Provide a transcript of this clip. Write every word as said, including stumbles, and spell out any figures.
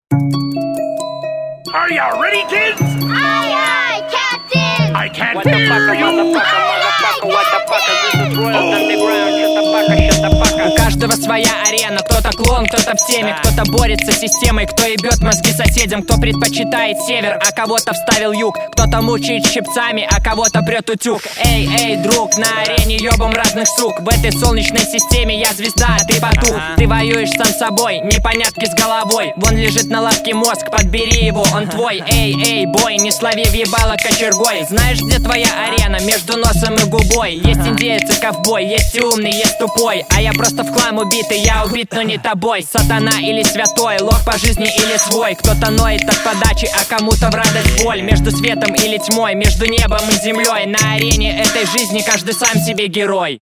Are ya ready, kids? Aye, aye, Captain! I can't What the hear fuck, you! motherfucker, motherfucker, what the fuck, this is Royal Underground, shut the fuck, shut the fuck. У каждого своя арена, кто-то клон, кто-то в теме, кто-то борется с системой, кто ебет мозги соседям, кто предпочитает север, а кого-то вставил юг, кто-то мучает щипцами, а кого-то прет утюг. Эй, эй, друг, на арене ебом разных сук, в этой солнечной системе я звезда, а ты потух. Ты воюешь сам собой, непонятки с головой, вон лежит на лавке мозг, подбери его, он твой. Эй, эй, бой, не слови въебало кочергой. Знаешь, где твоя арена? Между носом и губой. Есть индеец и ковбой, есть умный, есть тупой, а я просто в хлам убитый, я убит, но не тобой. Сатана или святой, лох по жизни или свой. Кто-то ноет от подачи, а кому-то в радость боль. Между светом или тьмой, между небом и землей. На арене этой жизни каждый сам себе герой.